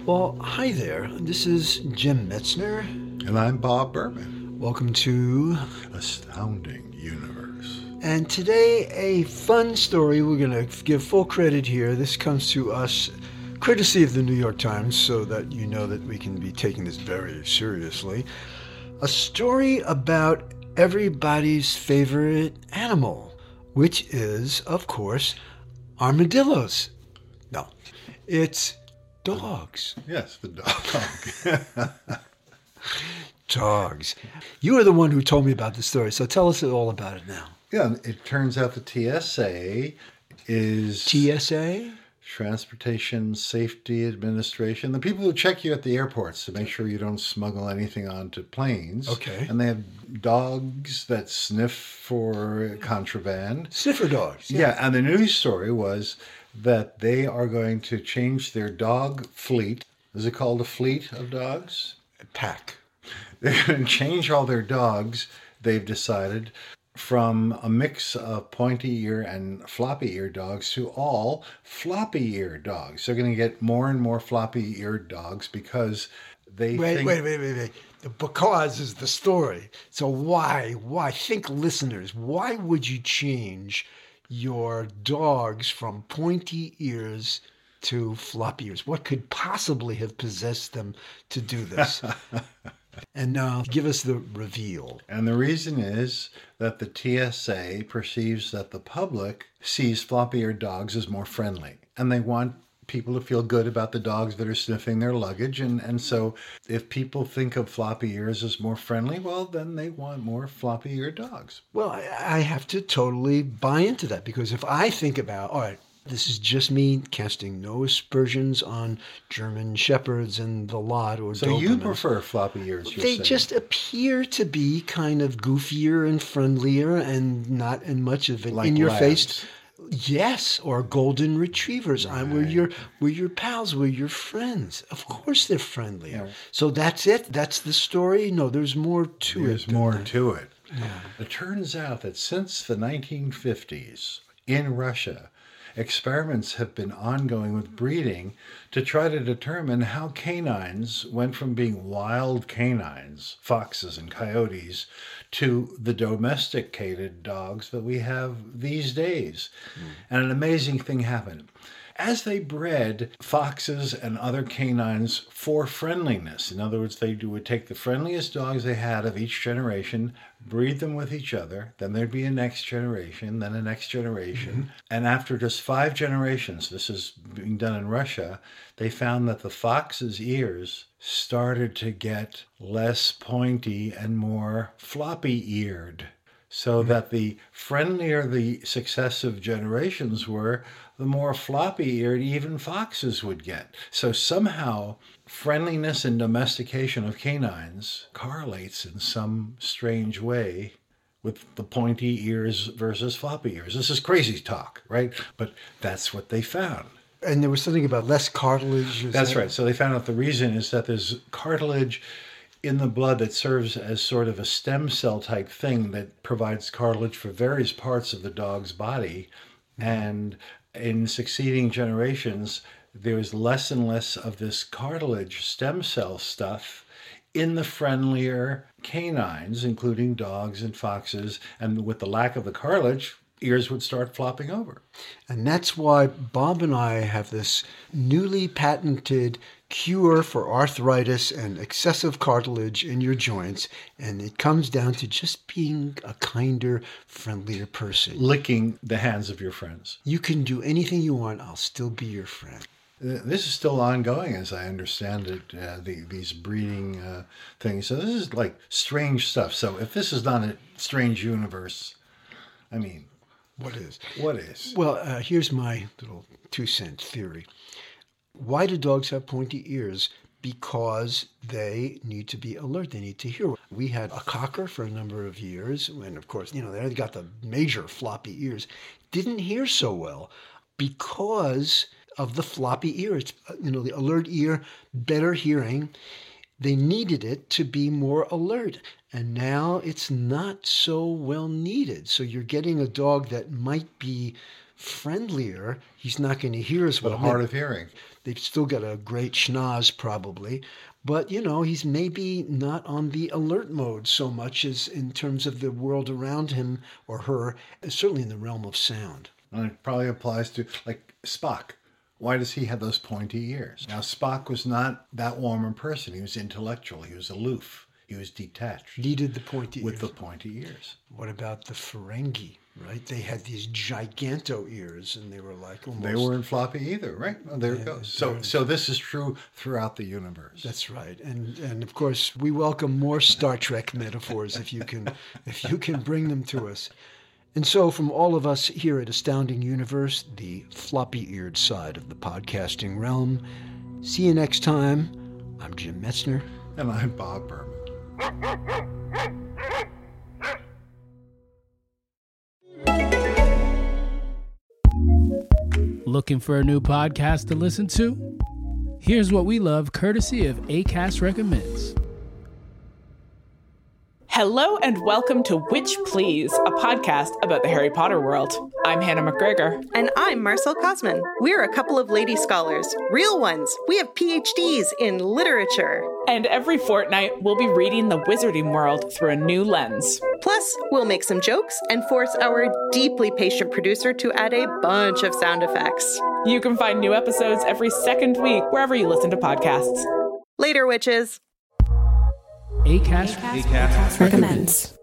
Well, hi there. This is Jim Metzner. And I'm Bob Berman. Welcome to Astounding Universe. And today, a fun story. We're going to give full credit here. This comes to us courtesy of the New York Times, so that you know that we can be taking this very seriously. A story about everybody's favorite animal, which is, of course, armadillos. No, it's dogs. Yes, the dog. Dogs. You are the one who told me about the story, so tell us all about it now. Yeah, it turns out the TSA is... TSA? Transportation Safety Administration. The people who check you at the airports to make sure you don't smuggle anything onto planes. Okay. And they have dogs that sniff for contraband. Sniffer dogs. Yeah, and the news story was that they are going to change their dog fleet. Is it called a fleet of dogs? Pack. They're going to change all their dogs, they've decided, from a mix of pointy ear and floppy ear dogs to all floppy ear dogs. They're going to get more and more floppy eared dogs because they think... Wait. The because is the story. So why? Think, listeners, why would you change your dogs from pointy ears to floppy ears? What could possibly have possessed them to do this? And now give us the reveal. And the reason is that the TSA perceives that the public sees floppy-eared dogs as more friendly. And they want people to feel good about the dogs that are sniffing their luggage. And so if people think of floppy ears as more friendly, well, then they want more floppy-eared dogs. Well, I have to totally buy into that, because if I think about, all right, this is just me casting no aspersions on German Shepherds and the lot, or so Dobermans. You prefer floppy ears, you're They saying. just appear to be kind of goofier and friendlier and not in much of an Like in-your-face. labs. Yes, or golden retrievers. Right. We're your pals, we're your friends. Of course they're friendlier. Yeah. So that's it? That's the story? No, there's more to it. There's more to it. Yeah. It turns out that since the 1950s, in Russia, experiments have been ongoing with breeding to try to determine how canines went from being wild canines, foxes and coyotes, to the domesticated dogs that we have these days. And an amazing thing happened. As they bred foxes and other canines for friendliness, in other words, they would take the friendliest dogs they had of each generation, breed them with each other, then there'd be a next generation, then a next generation. Mm-hmm. And after just 5 generations, this is being done in Russia, they found that the fox's ears started to get less pointy and more floppy-eared. So that the friendlier the successive generations were, the more floppy-eared even foxes would get. So somehow, friendliness and domestication of canines correlates in some strange way with the pointy ears versus floppy ears. This is crazy talk, right? But that's what they found. And there was something about less cartilage. That's right. So they found out the reason is that there's cartilage in the blood that serves as sort of a stem cell type thing that provides cartilage for various parts of the dog's body. And in succeeding generations, there's less and less of this cartilage stem cell stuff in the friendlier canines, including dogs and foxes. And with the lack of the cartilage, ears would start flopping over. And that's why Bob and I have this newly patented cure for arthritis and excessive cartilage in your joints. And it comes down to just being a kinder, friendlier person. Licking the hands of your friends. You can do anything you want. I'll still be your friend. This is still ongoing, as I understand it, these breeding things. So this is like strange stuff. So if this is not a strange universe, I mean... What is? What is? Well, here's my little 2-cent theory. Why do dogs have pointy ears? Because they need to be alert. They need to hear. We had a cocker for a number of years. And of course, they got the major floppy ears. Didn't hear so well because of the floppy ear. It's, the alert ear, better hearing. They needed it to be more alert. And now it's not so well needed. So you're getting a dog that might be friendlier. He's not going to hear as well. But hard of hearing. They've still got a great schnoz probably. But, he's maybe not on the alert mode so much as in terms of the world around him or her, certainly in the realm of sound. And it probably applies to, like, Spock. Why does he have those pointy ears? Now, Spock was not that warm a person. He was intellectual. He was aloof. He was detached. Needed the pointy with ears. the pointy ears. What about the Ferengi, right? They had these giganto ears, and they were like almost... They weren't floppy either, right? Oh, there it goes. So this is true throughout the universe. That's right. And of course, we welcome more Star Trek metaphors if you can bring them to us. And so from all of us here at Astounding Universe, the floppy-eared side of the podcasting realm, see you next time. I'm Jim Metzner. And I'm Bob Berman. Looking for a new podcast to listen to? Here's what we love, courtesy of Acast Recommends. Hello and welcome to Witch Please, a podcast about the Harry Potter world. I'm Hannah McGregor. And I'm Marcel Kosman. We're a couple of lady scholars, real ones. We have PhDs in literature. And every fortnight, we'll be reading the wizarding world through a new lens. Plus, we'll make some jokes and force our deeply patient producer to add a bunch of sound effects. You can find new episodes every second week, wherever you listen to podcasts. Later, witches. Acast recommends.